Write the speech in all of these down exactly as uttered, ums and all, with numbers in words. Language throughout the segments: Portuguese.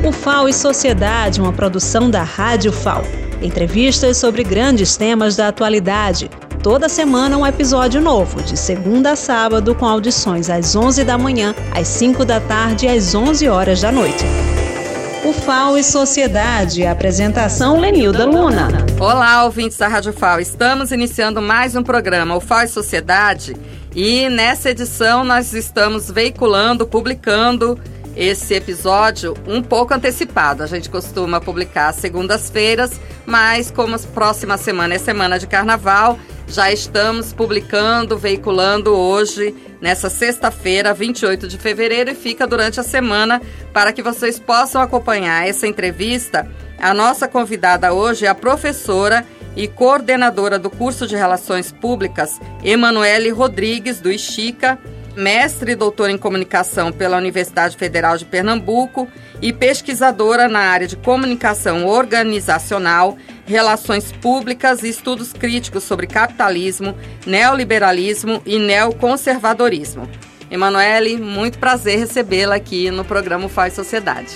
O F A O e Sociedade, uma produção da Rádio F A O. Entrevistas sobre grandes temas da atualidade. Toda semana um episódio novo, de segunda a sábado, com audições às onze da manhã, às cinco da tarde e às onze horas da noite. O F A O e Sociedade, apresentação Lenilda Luna. Olá, ouvintes da Rádio F A O. Estamos iniciando mais um programa, o F A O e Sociedade, e nessa edição nós estamos veiculando, publicando esse episódio um pouco antecipado. A gente costuma publicar às segundas-feiras, mas como a próxima semana é semana de carnaval, já estamos publicando, veiculando hoje, nessa sexta-feira, vinte e oito de fevereiro, e fica durante a semana para que vocês possam acompanhar essa entrevista. A nossa convidada hoje é a professora e coordenadora do curso de Relações Públicas, Emanuele Rodrigues, do IXICA, mestre e doutora em comunicação pela Universidade Federal de Pernambuco e pesquisadora na área de comunicação organizacional, relações públicas e estudos críticos sobre capitalismo, neoliberalismo e neoconservadorismo. Emanuele, muito prazer recebê-la aqui no programa F A O e Sociedade.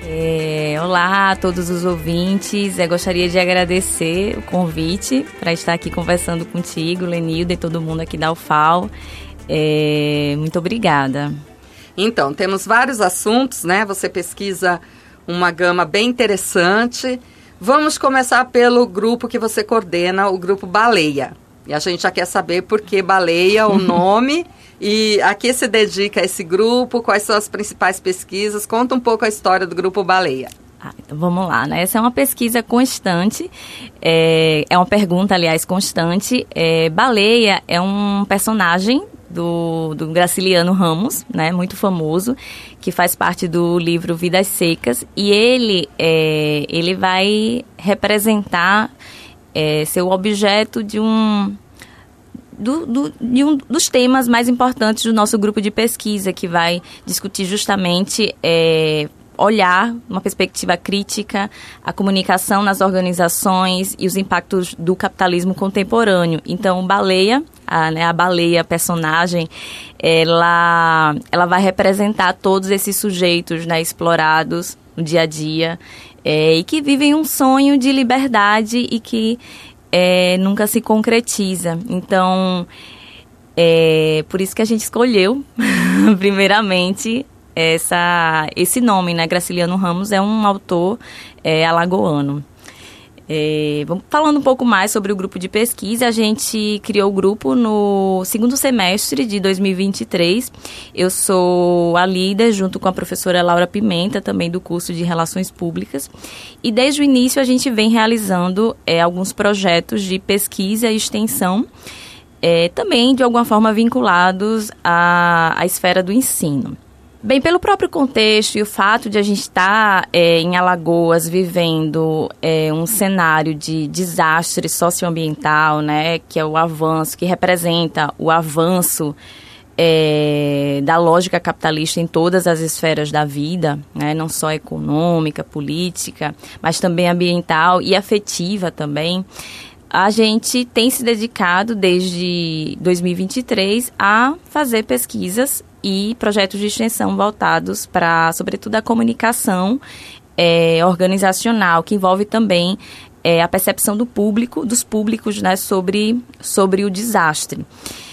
É, olá a todos os ouvintes, eu gostaria de agradecer o convite para estar aqui conversando contigo, Lenilda, e todo mundo aqui da U F A O. É, muito obrigada. Então, temos vários assuntos, né? Você pesquisa uma gama bem interessante. Vamos começar pelo grupo que você coordena, o grupo Baleia. E a gente já quer saber por que Baleia, o nome, e a que se dedica esse grupo, quais são as principais pesquisas. Conta um pouco a história do grupo Baleia. Ah, então vamos lá, né? Essa é uma pesquisa constante, é, é uma pergunta, aliás, constante. É, Baleia é um personagem do, do Graciliano Ramos, né, muito famoso, que faz parte do livro Vidas Secas, e ele, é, ele vai representar é, ser o objeto de um, do, do, de um dos temas mais importantes do nosso grupo de pesquisa, que vai discutir justamente é, olhar, uma perspectiva crítica, a comunicação nas organizações e os impactos do capitalismo contemporâneo. Então, Baleia, a, né, a baleia personagem, ela, ela vai representar todos esses sujeitos, né, explorados no dia a dia, é, e que vivem um sonho de liberdade e que é, nunca se concretiza. Então, é por isso que a gente escolheu, primeiramente, Essa, esse nome, né? Graciliano Ramos é um autor é, alagoano. É, vamos, falando um pouco mais sobre o grupo de pesquisa, a gente criou o grupo no segundo semestre de dois mil e vinte e três. Eu sou a líder, junto com a professora Laura Pimenta, também do curso de Relações Públicas. E desde o início a gente vem realizando é, alguns projetos de pesquisa e extensão, é, também de alguma forma vinculados à, à esfera do ensino. Bem, pelo próprio contexto e o fato de a gente estar é, em Alagoas vivendo é, um cenário de desastre socioambiental, né, que é o avanço, que representa o avanço é, da lógica capitalista em todas as esferas da vida, né, não só econômica, política, mas também ambiental e afetiva também. A gente tem se dedicado desde dois mil e vinte e três a fazer pesquisas e projetos de extensão voltados para, sobretudo, a comunicação é, organizacional, que envolve também é, a percepção do público, dos públicos, né, sobre, sobre o desastre.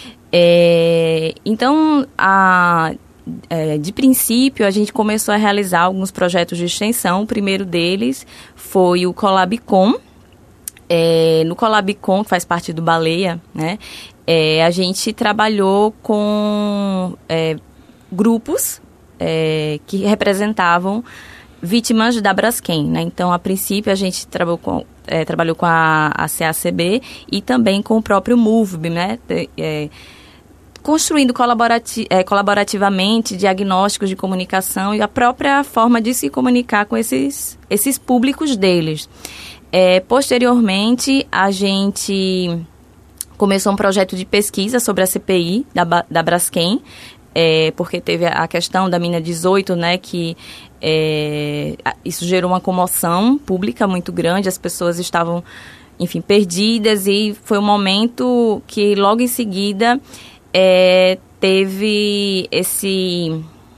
É, então, a, é, de princípio, a gente começou a realizar alguns projetos de extensão. O primeiro deles foi o Colabicom. É, no Colabicom, que faz parte do Baleia, né, é, a gente trabalhou com é, grupos é, que representavam vítimas da Braskem, né? Então, a princípio, a gente trabalhou com, é, trabalhou com a, a C A C B e também com o próprio MOVB, né? É, construindo colaborati- é, colaborativamente diagnósticos de comunicação e a própria forma de se comunicar com esses, esses públicos deles. É, posteriormente, a gente começou um projeto de pesquisa sobre a C P I da, da Braskem, é, porque teve a questão da mina dezoito, né, que é, isso gerou uma comoção pública muito grande, as pessoas estavam, enfim, perdidas, e foi um momento que logo em seguida é, teve esse...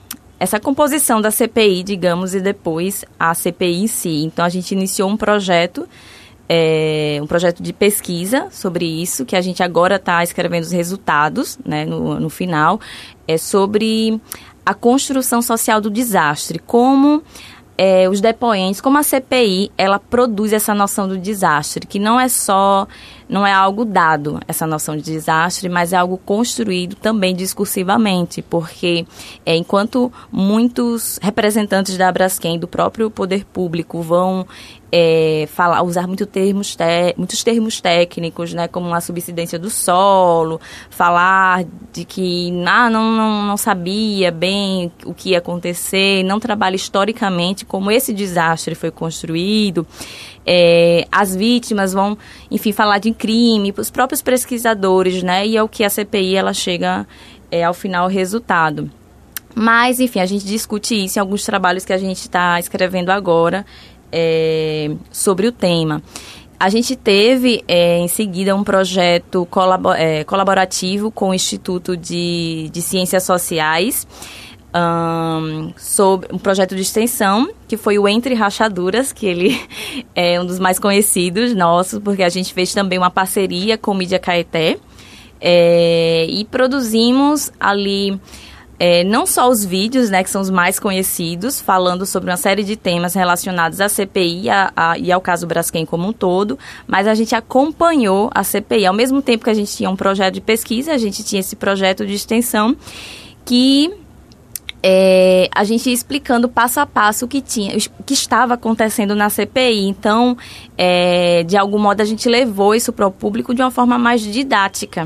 essa composição da C P I, digamos, e depois a C P I em si. Então, a gente iniciou um projeto, é, um projeto de pesquisa sobre isso, que a gente agora está escrevendo os resultados, né, no, no final, é sobre a construção social do desastre, como é, os depoentes, como a C P I, ela produz essa noção do desastre, que não é só, não é algo dado, essa noção de desastre, mas é algo construído também discursivamente, porque é, enquanto muitos representantes da Braskem, do próprio poder público, vão É, falar, usar muito termos te, muitos termos técnicos, né, como a subsidência do solo, falar de que ah, não, não, não sabia bem o que ia acontecer, não trabalha historicamente como esse desastre foi construído. É, as vítimas vão, enfim, falar de crime, os próprios pesquisadores, né, e é o que a C P I ela chega é, ao final resultado. Mas, enfim, a gente discute isso em alguns trabalhos que a gente está escrevendo agora, É, sobre o tema. A gente teve, é, em seguida, um projeto colabor, é, colaborativo com o Instituto de, de Ciências Sociais, um, sobre um projeto de extensão, que foi o Entre Rachaduras, que ele é um dos mais conhecidos nossos, porque a gente fez também uma parceria com o Mídia Caeté, é, e produzimos ali... É, não só os vídeos, né, que são os mais conhecidos, falando sobre uma série de temas relacionados à C P I a, a, e ao caso Braskem como um todo, mas a gente acompanhou a C P I. Ao mesmo tempo que a gente tinha um projeto de pesquisa, a gente tinha esse projeto de extensão que é, a gente ia explicando passo a passo o que, tinha, o que estava acontecendo na C P I. Então, é, de algum modo, a gente levou isso para o público de uma forma mais didática,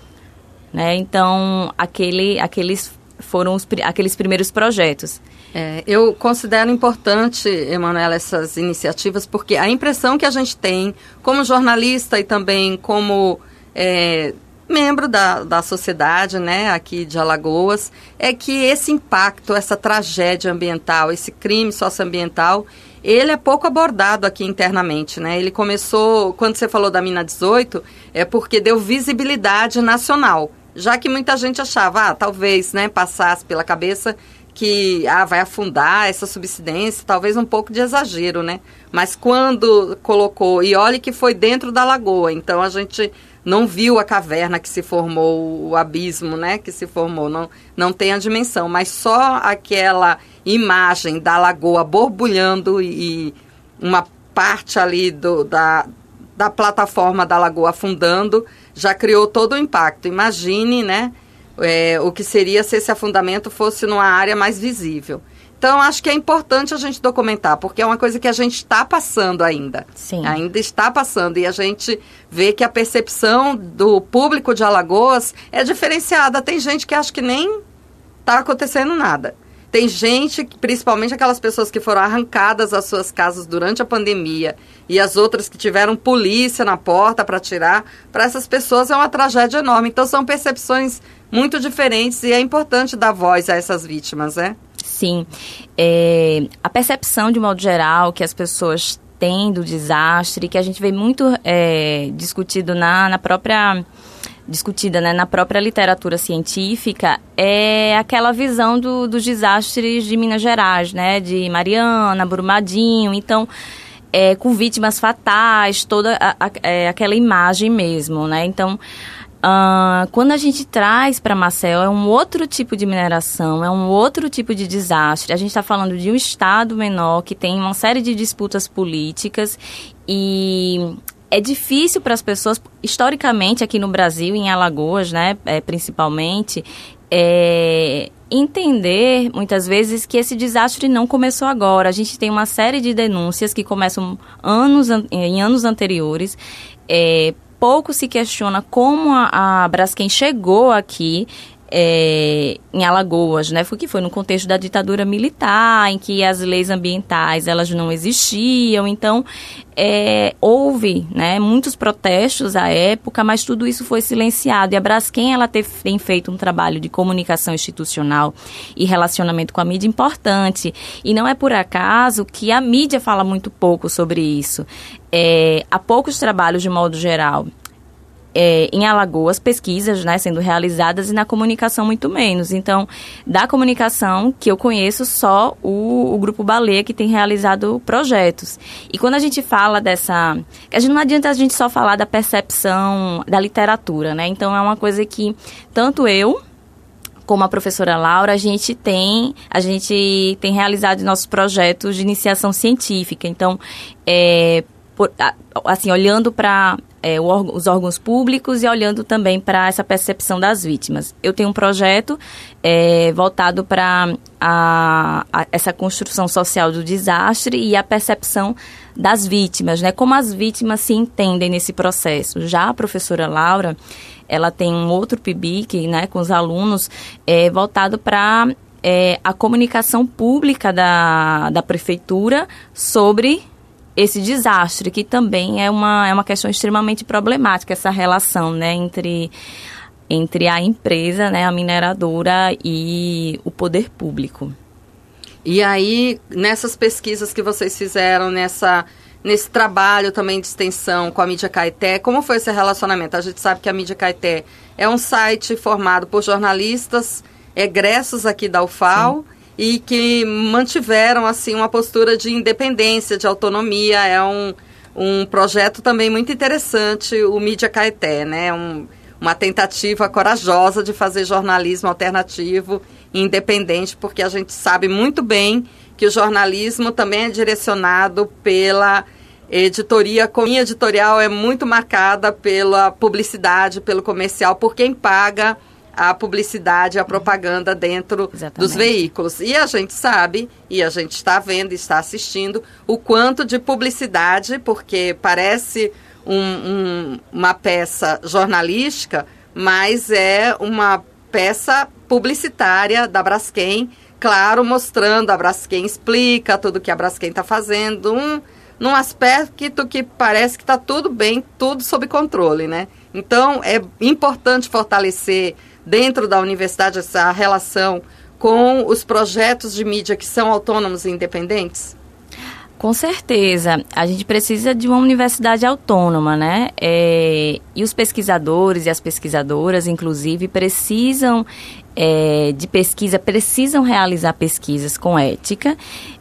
né? Então, aquele, aqueles... foram os, aqueles primeiros projetos. É, eu considero importante, Emanuela, essas iniciativas, porque a impressão que a gente tem, como jornalista e também como é, membro da, da sociedade, né, aqui de Alagoas, é que esse impacto, essa tragédia ambiental, esse crime socioambiental, ele é pouco abordado aqui internamente, né? Ele começou, quando você falou da Mina dezoito, é porque deu visibilidade nacional. Já que muita gente achava, ah, talvez, né, passasse pela cabeça que ah, vai afundar essa subsidência, talvez um pouco de exagero, né? Mas quando colocou, e olha que foi dentro da lagoa, então a gente não viu a caverna que se formou, o abismo, né, que se formou, não, não tem a dimensão, mas só aquela imagem da lagoa borbulhando e, e uma parte ali do, da, da plataforma da lagoa afundando, já criou todo o impacto. Imagine, né, é, o que seria se esse afundamento fosse numa área mais visível. Então, acho que é importante a gente documentar, porque é uma coisa que a gente está passando ainda. Sim. Ainda está passando. E a gente vê que a percepção do público de Alagoas é diferenciada. Tem gente que acha que nem está acontecendo nada. Tem gente, principalmente aquelas pessoas que foram arrancadas das suas casas durante a pandemia e as outras que tiveram polícia na porta para tirar, para essas pessoas é uma tragédia enorme. Então, são percepções muito diferentes e é importante dar voz a essas vítimas, né? Sim. É, a percepção, de modo geral, que as pessoas têm do desastre, que a gente vê muito é, discutido na, na própria... discutida, né, na própria literatura científica, é aquela visão do, dos desastres de Minas Gerais, né, de Mariana, Brumadinho, então, é, com vítimas fatais, toda a, a, é, aquela imagem mesmo, né, então, uh, quando a gente traz para Maceió, é um outro tipo de mineração, é um outro tipo de desastre, a gente está falando de um estado menor que tem uma série de disputas políticas e... é difícil para as pessoas, historicamente, aqui no Brasil, em Alagoas, né, é, principalmente, é, entender, muitas vezes, que esse desastre não começou agora. A gente tem uma série de denúncias que começam anos, em anos anteriores. É, pouco se questiona como a, a Braskem chegou aqui, É, em Alagoas, né? Foi que foi no contexto da ditadura militar, em que as leis ambientais elas não existiam, então é, houve, né, muitos protestos à época, mas tudo isso foi silenciado. E a Braskem ela teve, tem feito um trabalho de comunicação institucional e relacionamento com a mídia importante. E não é por acaso que a mídia fala muito pouco sobre isso. É, há poucos trabalhos, de modo geral, é, em Alagoas, pesquisas, né, sendo realizadas, e na comunicação muito menos. Então, da comunicação que eu conheço, só o, o Grupo Baleia que tem realizado projetos. E quando a gente fala dessa... A gente, não adianta a gente só falar da percepção da literatura, né? Então, é uma coisa que tanto eu... como a professora Laura, a gente tem, a gente tem realizado nossos projetos de iniciação científica. Então, é, por, assim, olhando para é, os órgãos públicos e olhando também para essa percepção das vítimas. Eu tenho um projeto é, voltado para a, a, essa construção social do desastre e a percepção das vítimas, né? Como as vítimas se entendem nesse processo. Já a professora Laura, ela tem um outro P I B I C, né, com os alunos, é, voltado para é, a comunicação pública da, da prefeitura sobre esse desastre, que também é uma, é uma questão extremamente problemática, essa relação, né, entre, entre a empresa, né, a mineradora e o poder público. E aí, nessas pesquisas que vocês fizeram, nessa... nesse trabalho também de extensão com a Mídia Caeté, como foi esse relacionamento? A gente sabe que a Mídia Caeté é um site formado por jornalistas egressos aqui da U F A L. Sim. E que mantiveram assim uma postura de independência, de autonomia. É um, um projeto também muito interessante, o Mídia Caeté, né? Um, uma tentativa corajosa de fazer jornalismo alternativo e independente, porque a gente sabe muito bem que o jornalismo também é direcionado pela editoria. A linha editorial é muito marcada pela publicidade, pelo comercial, por quem paga a publicidade, a propaganda dentro Exatamente. Dos veículos. E a gente sabe, e a gente está vendo, está assistindo, o quanto de publicidade, porque parece um, um, uma peça jornalística, mas é uma peça publicitária da Braskem, claro, mostrando, a Braskem explica tudo que a Braskem está fazendo, um, num aspecto que parece que está tudo bem, tudo sob controle, né? Então, é importante fortalecer dentro da universidade essa relação com os projetos de mídia que são autônomos e independentes? Com certeza. A gente precisa de uma universidade autônoma, né? É, e os pesquisadores e as pesquisadoras, inclusive, precisam é, de pesquisa, precisam realizar pesquisas com ética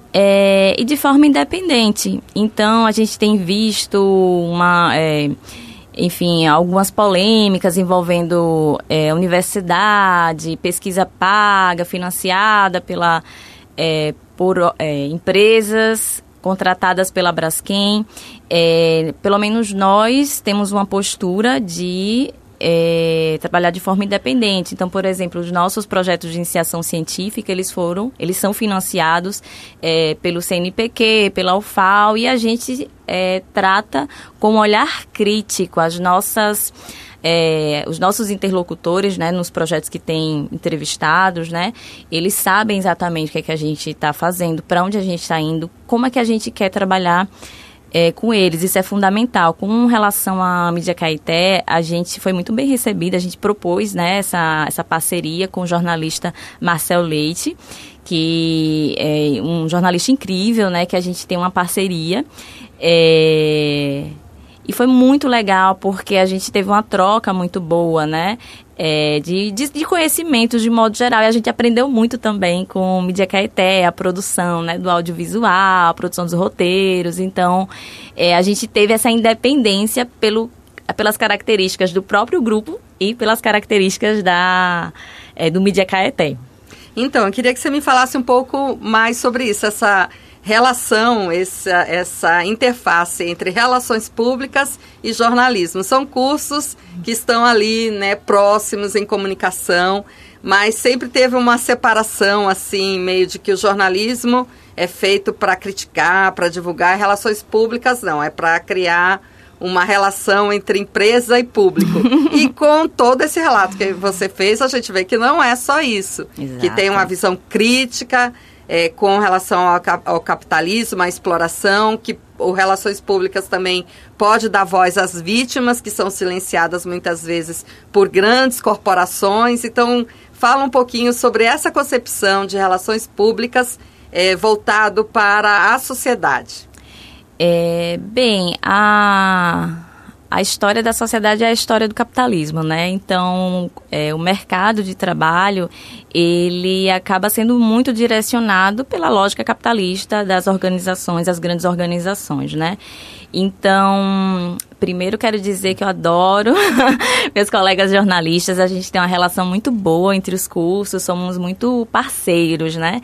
é, e de forma independente. Então, a gente tem visto uma... É, enfim, algumas polêmicas envolvendo é, universidade, pesquisa paga, financiada pela, é, por é, empresas contratadas pela Braskem. É, pelo menos nós temos uma postura de é, trabalhar de forma independente. Então, por exemplo, os nossos projetos de iniciação científica, eles foram, eles são financiados é, pelo C N P Q, pela U F A L, e a gente é, trata com um olhar crítico as nossas... É, os nossos interlocutores, né, nos projetos que tem entrevistados, né, eles sabem exatamente o que é que a gente está fazendo, para onde a gente está indo, como é que a gente quer trabalhar é, com eles. Isso é fundamental. Com relação à Mídia Caeté, a gente foi muito bem recebida, a gente propôs, né, essa, essa parceria com o jornalista Marcel Leite, que é um jornalista incrível, né, que a gente tem uma parceria. É... E foi muito legal, porque a gente teve uma troca muito boa, né? É, de, de, de conhecimentos de modo geral. E a gente aprendeu muito também com Mídia Caeté, a produção, né, do audiovisual, a produção dos roteiros. Então, é, a gente teve essa independência pelo, pelas características do próprio grupo e pelas características da, é, do Mídia Caeté. Então, eu queria que você me falasse um pouco mais sobre isso, essa... relação, essa, essa interface entre relações públicas e jornalismo. São cursos que estão ali, né, próximos em comunicação, mas sempre teve uma separação, assim, meio de que o jornalismo é feito para criticar, para divulgar, relações públicas não, é para criar uma relação entre empresa e público. E com todo esse relato que você fez, a gente vê que não é só isso, Exato. Que tem uma visão crítica, É, com relação ao, ao capitalismo, à exploração, que o Relações Públicas também pode dar voz às vítimas, que são silenciadas muitas vezes por grandes corporações. Então, fala um pouquinho sobre essa concepção de relações públicas é, voltado para a sociedade. É, bem, a... a história da sociedade é a história do capitalismo, né? Então, é, o mercado de trabalho, ele acaba sendo muito direcionado pela lógica capitalista das organizações, das grandes organizações, né? Então, primeiro quero dizer que eu adoro meus colegas jornalistas, a gente tem uma relação muito boa entre os cursos, somos muito parceiros, né?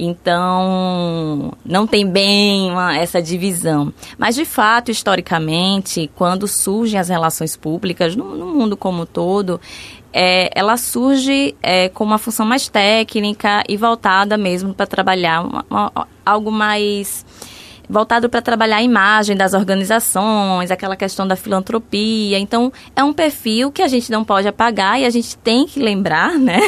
Então, não tem bem uma, essa divisão. Mas, de fato, historicamente, quando surgem as relações públicas, no, no mundo como um todo, é, ela surge é, com uma função mais técnica e voltada mesmo para trabalhar uma, uma, algo mais voltado para trabalhar a imagem das organizações, aquela questão da filantropia. Então, é um perfil que a gente não pode apagar e a gente tem que lembrar, né?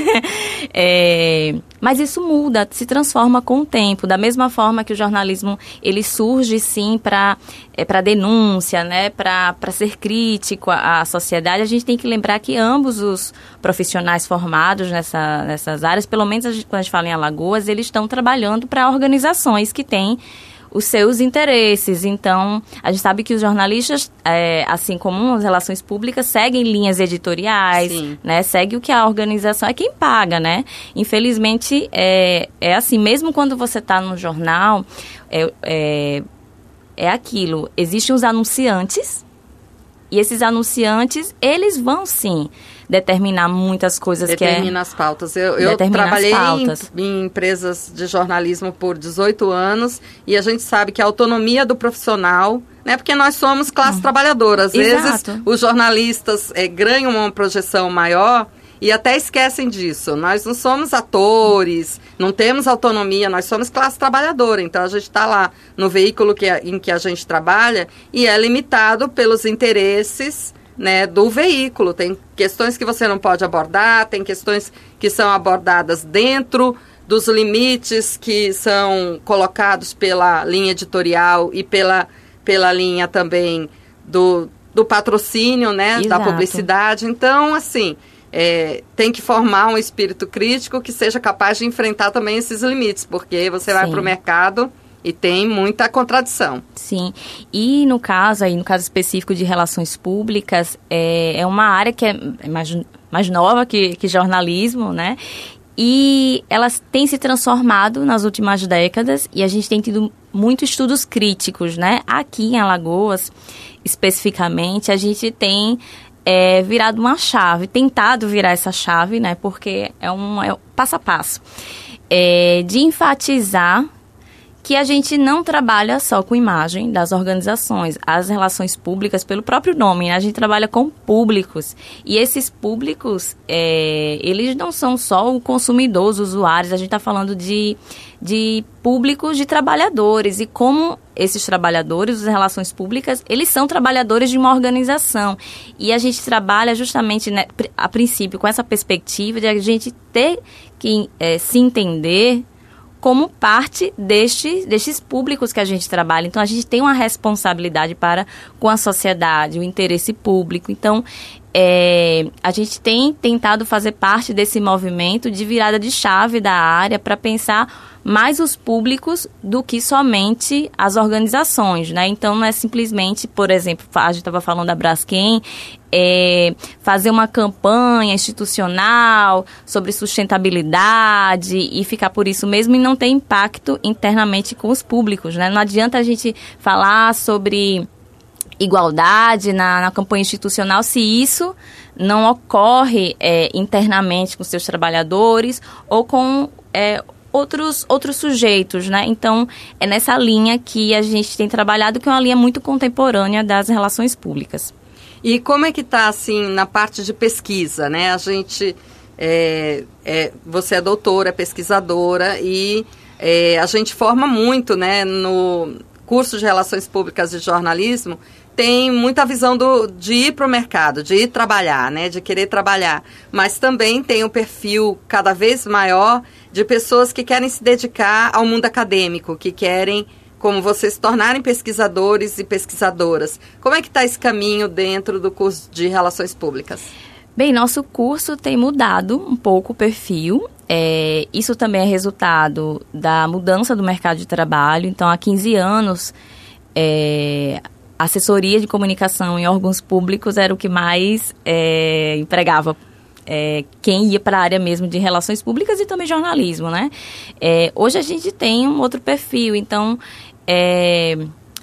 É, mas isso muda, se transforma com o tempo. Da mesma forma que o jornalismo, ele surge, sim, para é, para denúncia, né? Para para ser crítico à, à sociedade, a gente tem que lembrar que ambos os profissionais formados nessa, nessas áreas, pelo menos a gente, quando a gente fala em Alagoas, eles estão trabalhando para organizações que têm os seus interesses. Então, a gente sabe que os jornalistas, é, assim como as relações públicas, seguem linhas editoriais, Sim. né? Segue o que a organização é quem paga, né? Infelizmente, é, é assim, mesmo quando você está no jornal, é, é, é aquilo, existem os anunciantes, e esses anunciantes, eles vão, sim, determinar muitas coisas que é... Determina as pautas. Eu, eu trabalhei pautas. Em, em empresas de jornalismo por dezoito anos e a gente sabe que a autonomia do profissional, né, porque nós somos classe hum. trabalhadora. Às Exato. vezes os jornalistas é, ganham uma projeção maior e até esquecem disso. Nós não somos atores, não temos autonomia, nós somos classe trabalhadora. Então, a gente está lá no veículo que, em que a gente trabalha e é limitado pelos interesses, né, do veículo. Tem questões que você não pode abordar, tem questões que são abordadas dentro dos limites que são colocados pela linha editorial e pela, pela linha também do, do patrocínio, né, Exato. da publicidade. Então, assim... É, tem que formar um espírito crítico que seja capaz de enfrentar também esses limites, porque você Sim. vai para o mercado e tem muita contradição. Sim, e no caso, aí, no caso específico de relações públicas, é, é uma área que é mais, mais nova que, que jornalismo, né? E elas têm se transformado nas últimas décadas e a gente tem tido muitos estudos críticos, né? Aqui em Alagoas, especificamente, a gente tem... É, virado uma chave, tentado virar essa chave, né, porque é um, é um passo a passo, é, de enfatizar que a gente não trabalha só com imagem das organizações, as relações públicas, pelo próprio nome, né? A gente trabalha com públicos, e esses públicos, é, eles não são só o consumidor, os usuários, a gente está falando de, de públicos de trabalhadores, e como esses trabalhadores, as relações públicas, eles são trabalhadores de uma organização, e a gente trabalha justamente, né, a princípio, com essa perspectiva de a gente ter que é, se entender como parte deste, destes públicos que a gente trabalha. Então, a gente tem uma responsabilidade para com a sociedade, o interesse público. Então, é, a gente tem tentado fazer parte desse movimento de virada de chave da área para pensar mais os públicos do que somente as organizações, né? Então, não é simplesmente, por exemplo, a gente estava falando da Braskem, é, fazer uma campanha institucional sobre sustentabilidade e ficar por isso mesmo e não ter impacto internamente com os públicos, né? Não adianta a gente falar sobre igualdade na, na campanha institucional se isso não ocorre é, internamente com seus trabalhadores ou com... É, Outros, outros sujeitos, né? Então, é nessa linha que a gente tem trabalhado, que é uma linha muito contemporânea das relações públicas. E como é que está, assim, na parte de pesquisa, né? A gente, é, é, você é doutora, é pesquisadora e é, a gente forma muito, né? No curso de Relações Públicas e Jornalismo, tem muita visão do, de ir para o mercado, de ir trabalhar, né? De querer trabalhar. Mas também tem um perfil cada vez maior de pessoas que querem se dedicar ao mundo acadêmico, que querem, como vocês, se tornarem pesquisadores e pesquisadoras. Como é que está esse caminho dentro do curso de Relações Públicas? Bem, nosso curso tem mudado um pouco o perfil. É, isso também é resultado da mudança do mercado de trabalho. Então, há quinze anos, é, assessoria de comunicação em órgãos públicos era o que mais é, empregava é, quem ia para a área mesmo de relações públicas e também jornalismo, né? É, hoje a gente tem um outro perfil, então... É,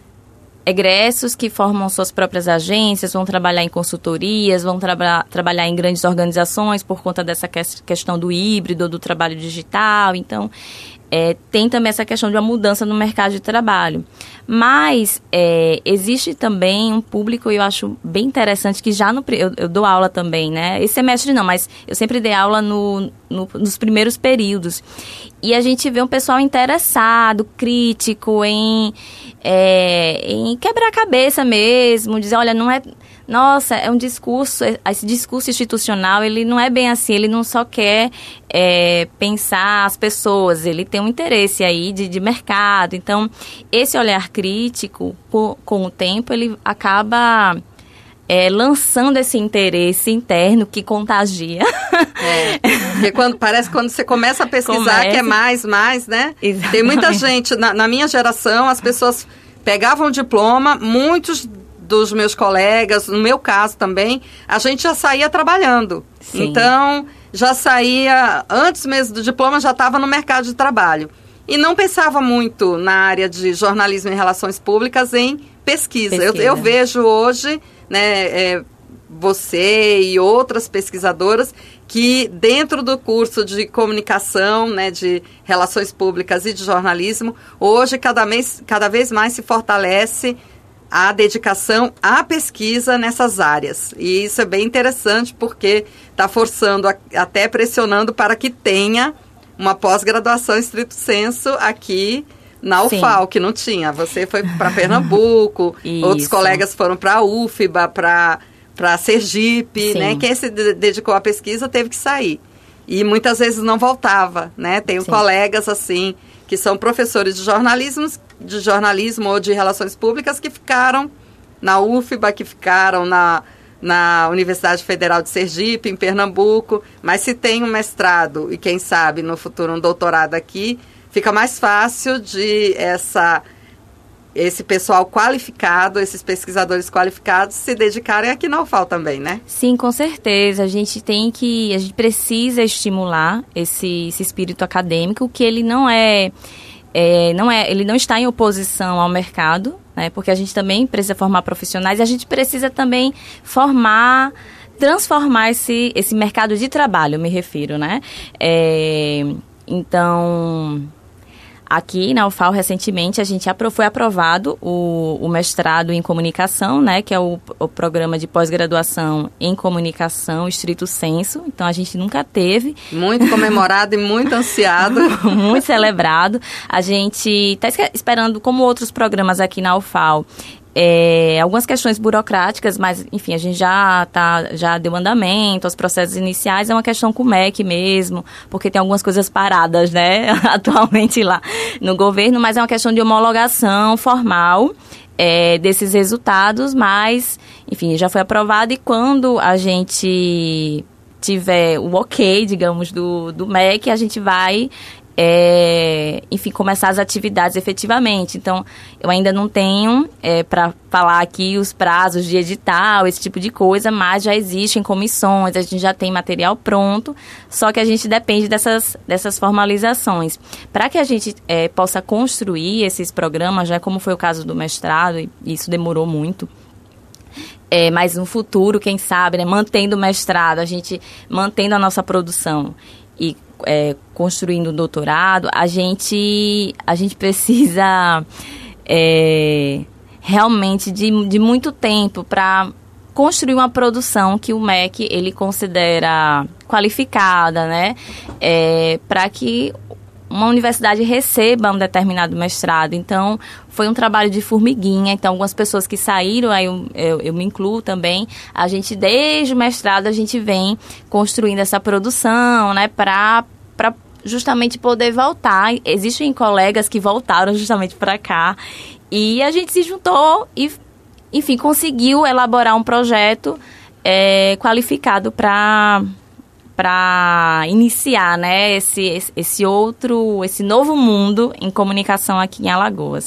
egressos que formam suas próprias agências, vão trabalhar em consultorias, vão tra- trabalhar em grandes organizações por conta dessa que- questão do híbrido, do trabalho digital. Então, é, tem também essa questão de uma mudança no mercado de trabalho. Mas é, existe também um público, eu acho bem interessante, que já no... Eu, eu dou aula também, né? Esse semestre não, mas eu sempre dei aula no, no, nos primeiros períodos. E a gente vê um pessoal interessado, crítico, em... É, em quebrar a cabeça mesmo, dizer, olha, não é... Nossa, é um discurso, esse discurso institucional, ele não é bem assim, ele não só quer é, pensar as pessoas, ele tem um interesse aí de, de mercado. Então, esse olhar crítico, com, com o tempo, ele acaba... É, lançando esse interesse interno que contagia. É, porque quando, parece que quando você começa a pesquisar Começa. que é mais, mais, né? Exatamente. Tem muita gente, na, na minha geração, as pessoas pegavam o diploma, muitos dos meus colegas, no meu caso também, a gente já saía trabalhando. Sim. Então, já saía, antes mesmo do diploma, já estava no mercado de trabalho. E não pensava muito na área de jornalismo e relações públicas em pesquisa. Pesquisa. Eu, eu vejo hoje... Né, é, você e outras pesquisadoras que dentro do curso de comunicação, né, de relações públicas e de jornalismo, hoje cada, mês, cada vez mais se fortalece a dedicação à pesquisa nessas áreas. E isso é bem interessante porque está forçando, a, até pressionando para que tenha uma pós-graduação estrito sensu aqui na U F A L, Sim. que não tinha. Você foi para Pernambuco, outros colegas foram para a U F B A, para para Sergipe, Sim. né? Quem se dedicou à pesquisa teve que sair. E muitas vezes não voltava, né? Tenho Sim. colegas, assim, que são professores de jornalismo, de jornalismo ou de relações públicas que ficaram na U F B A, que ficaram na, na Universidade Federal de Sergipe, em Pernambuco. Mas se tem um mestrado e, quem sabe, no futuro um doutorado aqui, fica mais fácil de essa, esse pessoal qualificado, esses pesquisadores qualificados, se dedicarem aqui na U F A L também, né? Sim, com certeza. A gente tem que, a gente precisa estimular esse, esse espírito acadêmico, que ele não é, é, não é, ele não está em oposição ao mercado, né? Porque a gente também precisa formar profissionais e a gente precisa também formar, transformar esse, esse mercado de trabalho, eu me refiro, né? É, então... Aqui na U F A L, recentemente, a gente apro- foi aprovado o, o mestrado em comunicação, né, que é o, o programa de pós-graduação em comunicação estrito sensu. Então, a gente nunca teve. Muito comemorado e muito ansiado. Muito celebrado. A gente está esperando, como outros programas aqui na U F A L, É, algumas questões burocráticas, mas, enfim, a gente já, tá, já deu andamento aos processos iniciais. É uma questão com o M E C mesmo, porque tem algumas coisas paradas, né, atualmente lá no governo, mas é uma questão de homologação formal é, desses resultados, mas, enfim, já foi aprovado. E quando a gente tiver o ok, digamos, do, do M E C, a gente vai... É, enfim, começar as atividades efetivamente. Então, eu ainda não tenho é, para falar aqui os prazos de edital, esse tipo de coisa, mas já existem comissões, a gente já tem material pronto, só que a gente depende dessas, dessas formalizações. Para que a gente é, possa construir esses programas, já como foi o caso do mestrado, e isso demorou muito, É, mas no futuro, quem sabe, né, mantendo o mestrado, a gente mantendo a nossa produção e é, construindo o doutorado, a gente, a gente precisa é, realmente de, de muito tempo para construir uma produção que o M E C ele considera qualificada, né, é, para que uma universidade receba um determinado mestrado. Então, foi um trabalho de formiguinha. Então, algumas pessoas que saíram, aí eu, eu, eu me incluo também, a gente, desde o mestrado, a gente vem construindo essa produção, né, para para justamente poder voltar. Existem colegas que voltaram justamente para cá, e a gente se juntou e, enfim, conseguiu elaborar um projeto é, qualificado para... para iniciar, né, esse, esse outro, esse novo mundo em comunicação aqui em Alagoas.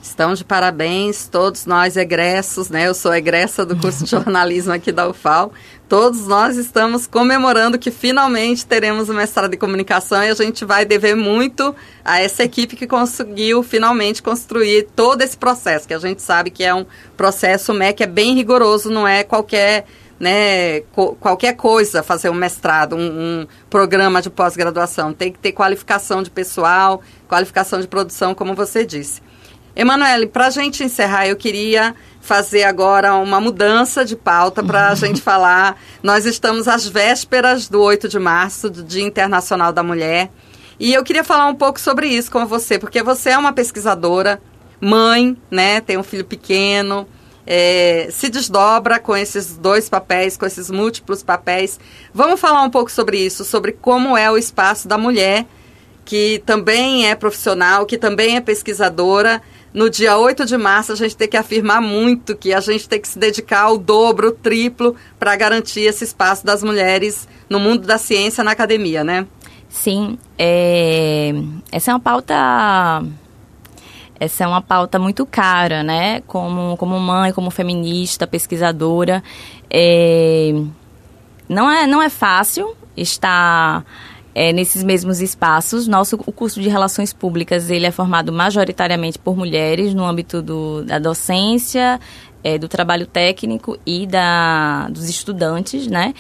Estão de parabéns, todos nós egressos, né? Eu sou egressa do curso de jornalismo aqui da U F A L. Todos nós estamos comemorando que finalmente teremos o mestrado em comunicação e a gente vai dever muito a essa equipe que conseguiu finalmente construir todo esse processo, que a gente sabe que é um processo, o M E C é bem rigoroso, não é qualquer, né, co- qualquer coisa fazer um mestrado, um, um programa de pós-graduação. Tem que ter qualificação de pessoal, qualificação de produção, como você disse. Emanuele, para a gente encerrar, eu queria fazer agora uma mudança de pauta para a gente falar. Nós estamos às vésperas do oito de março, do Dia Internacional da Mulher, e eu queria falar um pouco sobre isso com você, porque você é uma pesquisadora, mãe, né, tem um filho pequeno, é, se desdobra com esses dois papéis, com esses múltiplos papéis. Vamos falar um pouco sobre isso, sobre como é o espaço da mulher, que também é profissional, que também é pesquisadora. No dia oito de março, a gente tem que afirmar muito que a gente tem que se dedicar ao dobro, o triplo, para garantir esse espaço das mulheres no mundo da ciência, na academia, né? Sim, é... essa é uma pauta... Essa é uma pauta muito cara, né? Como, como mãe, como feminista, pesquisadora. É... Não é, não é fácil estar... É, nesses mesmos espaços. Nosso, o curso de Relações Públicas, ele é formado majoritariamente por mulheres no âmbito do, da docência, é, do trabalho técnico e da, dos estudantes, né?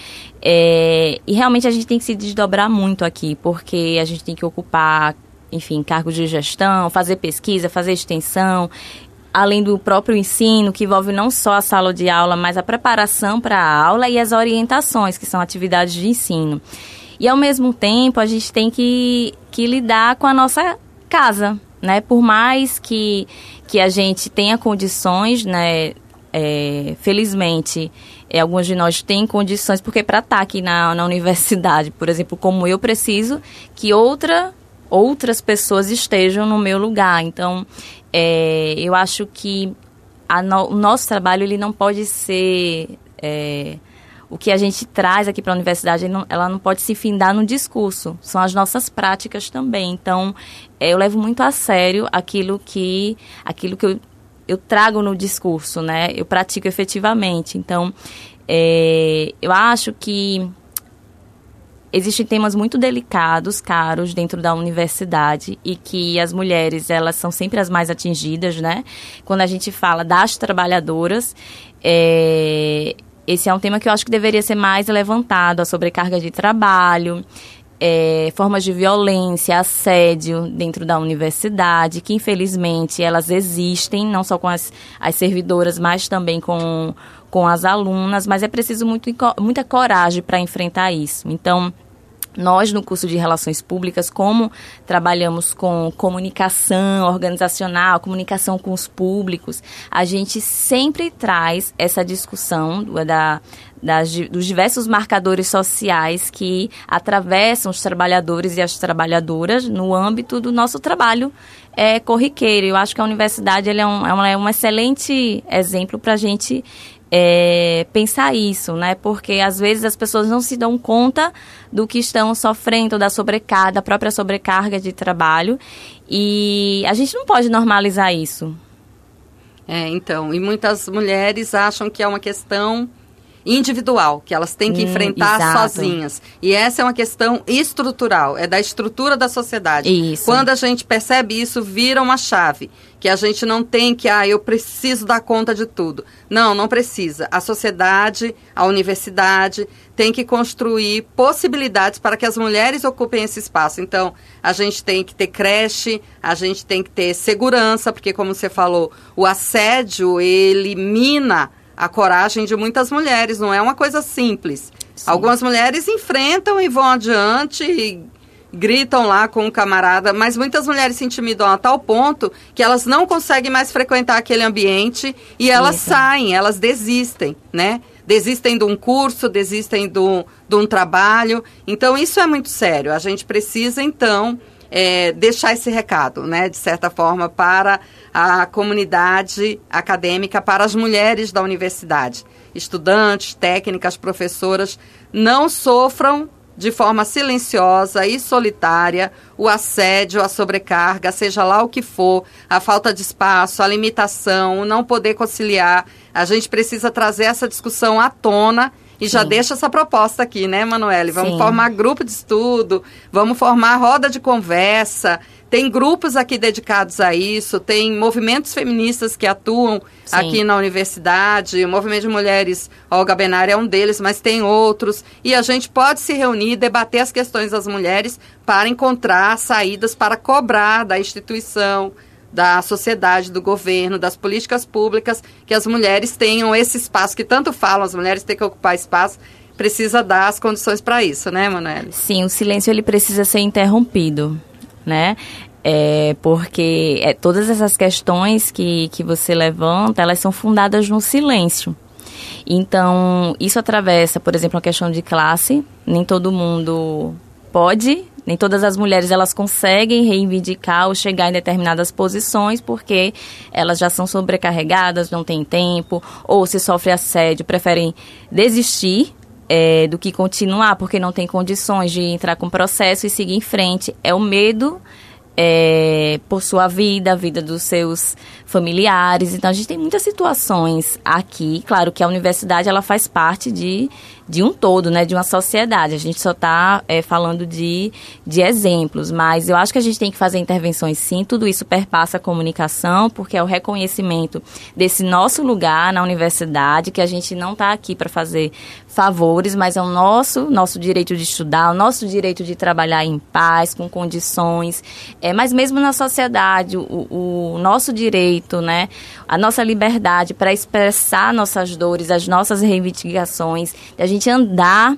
É, e realmente a gente tem que se desdobrar muito aqui, porque a gente tem que ocupar, enfim, cargos de gestão, fazer pesquisa, fazer extensão, além do próprio ensino, que envolve não só a sala de aula, mas a preparação para a aula e as orientações, que são atividades de ensino. E, ao mesmo tempo, a gente tem que, que lidar com a nossa casa, né? Por mais que, que a gente tenha condições, né? É, felizmente, é, algumas de nós têm condições, porque para estar aqui na, na universidade, por exemplo, como eu, preciso que outra, outras pessoas estejam no meu lugar. Então, é, eu acho que a no, o nosso trabalho ele não pode ser... É, o que a gente traz aqui para a universidade, ela não pode se findar no discurso, são as nossas práticas também. Então, eu levo muito a sério aquilo que, aquilo que eu, eu trago no discurso, né? Eu pratico efetivamente. Então, é, eu acho que existem temas muito delicados, caros, dentro da universidade e que as mulheres, elas são sempre as mais atingidas, né? Quando a gente fala das trabalhadoras, é... esse é um tema que eu acho que deveria ser mais levantado, a sobrecarga de trabalho, é, formas de violência, assédio dentro da universidade, que infelizmente elas existem, não só com as, as servidoras, mas também com, com as alunas, mas é preciso muito, muita coragem para enfrentar isso. Então, nós, no curso de Relações Públicas, como trabalhamos com comunicação organizacional, comunicação com os públicos, a gente sempre traz essa discussão da, das, dos diversos marcadores sociais que atravessam os trabalhadores e as trabalhadoras no âmbito do nosso trabalho é, corriqueiro. Eu acho que a universidade ele é, um, é, um, é um excelente exemplo para a gente É, pensar isso, né? Porque às vezes as pessoas não se dão conta do que estão sofrendo, da sobrecarga, da própria sobrecarga de trabalho, e a gente não pode normalizar isso. É, então, e muitas mulheres acham que é uma questão individual, que elas têm que hum, enfrentar exato. sozinhas. E essa é uma questão estrutural, é da estrutura da sociedade. Isso. Quando a gente percebe isso, vira uma chave, que a gente não tem que, ah, eu preciso dar conta de tudo. Não, não precisa. A sociedade, a universidade tem que construir possibilidades para que as mulheres ocupem esse espaço. Então, a gente tem que ter creche, a gente tem que ter segurança, porque, como você falou, o assédio, ele mina a coragem de muitas mulheres, não é uma coisa simples. Sim. Algumas mulheres enfrentam e vão adiante e gritam lá com um camarada, mas muitas mulheres se intimidam a tal ponto que elas não conseguem mais frequentar aquele ambiente e elas Isso. saem, elas desistem, né? Desistem de um curso, desistem do, de um trabalho. Então, isso é muito sério. A gente precisa, então, é, deixar esse recado, né, de certa forma, para a comunidade acadêmica, para as mulheres da universidade. Estudantes, técnicas, professoras, não sofram de forma silenciosa e solitária o assédio, a sobrecarga, seja lá o que for, a falta de espaço, a limitação, o não poder conciliar. A gente precisa trazer essa discussão à tona e já Sim. deixa essa proposta aqui, né, Manoele? Vamos Sim. formar grupo de estudo, vamos formar roda de conversa. Tem grupos aqui dedicados a isso, tem movimentos feministas que atuam Sim. aqui na universidade, o Movimento de Mulheres Olga Benária é um deles, mas tem outros. E a gente pode se reunir, debater as questões das mulheres para encontrar saídas para cobrar da instituição, da sociedade, do governo, das políticas públicas, que as mulheres tenham esse espaço, que tanto falam, as mulheres têm que ocupar espaço, precisa dar as condições para isso, né, Manoele? Sim, o silêncio ele precisa ser interrompido, né? É, porque é, todas essas questões que, que você levanta, elas são fundadas no silêncio. Então, isso atravessa, por exemplo, a questão de classe. Nem todo mundo pode, nem todas as mulheres elas conseguem reivindicar ou chegar em determinadas posições porque elas já são sobrecarregadas, não têm tempo, ou se sofre assédio, preferem desistir é, do que continuar porque não tem condições de entrar com o processo e seguir em frente. É o medo É, por sua vida, a vida dos seus familiares. Então, a gente tem muitas situações aqui. Claro que a universidade ela faz parte de, de um todo, né, de uma sociedade. A gente só está é, falando de, de exemplos, mas eu acho que a gente tem que fazer intervenções sim. Tudo isso perpassa a comunicação, porque é o reconhecimento desse nosso lugar na universidade, que a gente não está aqui para fazer favores, mas é o nosso, nosso direito de estudar, o nosso direito de trabalhar em paz, com condições. É, mas mesmo na sociedade, o, o nosso direito, né, a nossa liberdade para expressar nossas dores, as nossas reivindicações, a gente andar,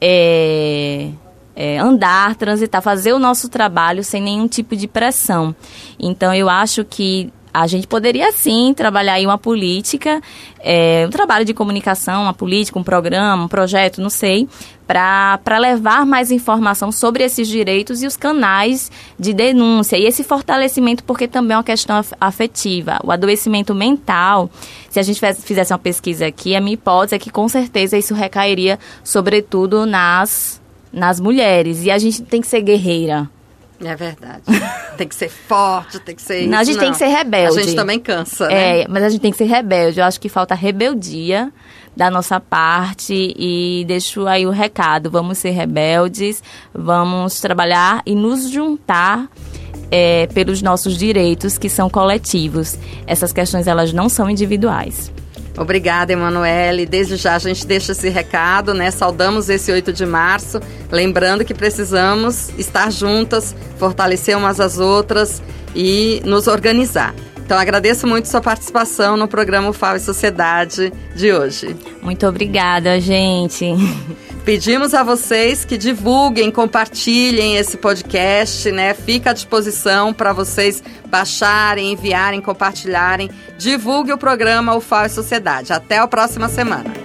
é, é, andar, transitar, fazer o nosso trabalho sem nenhum tipo de pressão. Então, eu acho que a gente poderia, sim, trabalhar aí uma política, é, um trabalho de comunicação, uma política, um programa, um projeto, não sei, para levar mais informação sobre esses direitos e os canais de denúncia. E esse fortalecimento, porque também é uma questão afetiva. O adoecimento mental, se a gente fizesse uma pesquisa aqui, a minha hipótese é que, com certeza, isso recairia, sobretudo, nas, nas mulheres. E a gente tem que ser guerreira. É verdade. Tem que ser forte, tem que ser isso. Não, a gente não. tem que ser rebelde. A gente também cansa, né? É, mas a gente tem que ser rebelde. Eu acho que falta rebeldia da nossa parte e deixo aí o recado. Vamos ser rebeldes, vamos trabalhar e nos juntar é, pelos nossos direitos que são coletivos. Essas questões, elas não são individuais. Obrigada, Emanuele. Desde já a gente deixa esse recado, né? Saudamos esse oito de março, lembrando que precisamos estar juntas, fortalecer umas às outras e nos organizar. Então, agradeço muito sua participação no programa U F A O e Sociedade de hoje. Muito obrigada, gente. Pedimos a vocês que divulguem, compartilhem esse podcast, né? Fica à disposição para vocês baixarem, enviarem, compartilharem. Divulgue o programa U F A O e Sociedade. Até a próxima semana.